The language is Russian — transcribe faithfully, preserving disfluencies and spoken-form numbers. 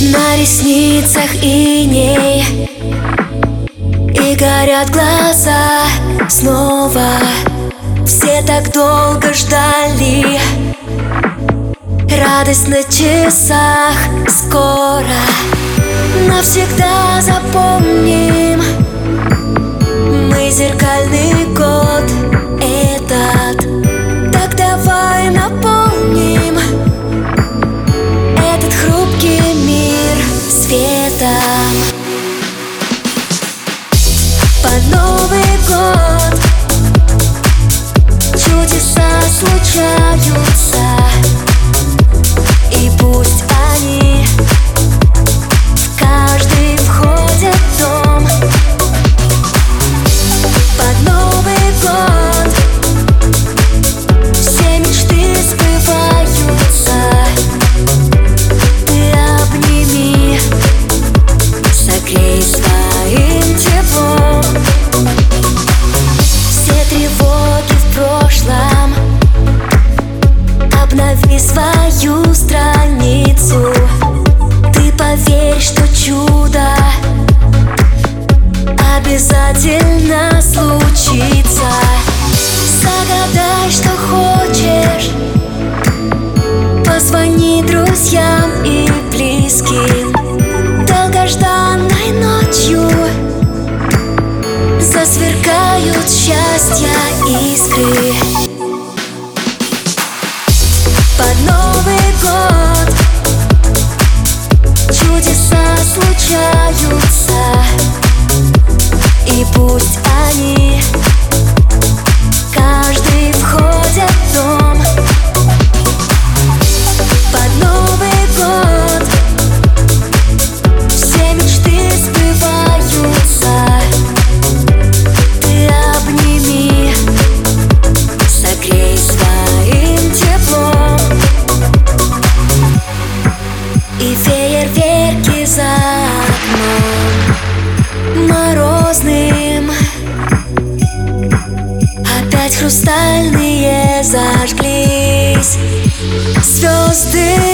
На ресницах иней, и горят глаза снова. Все так долго ждали, радость на часах скоро. Навсегда запомним мы зеркальный год этот. Так давай наполним этот хрупкий мир светом. Под Новый год чудеса случаются, и пусть они в каждый входят дом. Под Новый год все мечты сбываются. Ты обними, согрей своим теплом. Все тревоги в прошлом, обнови свою страницу. Ты поверь, что чудо обязательно случится. Загадай, что хочешь, позвони друзьям и близким. Долгожданной ночью засверкают счастья искры. Под Новый год чудеса случаются, и пусть они каждый входят в дом. Под Новый год все мечты сбываются. Ты обними, согрей своим теплом. И фейерверки за окном морозным опять хрустальные зажглись звезды.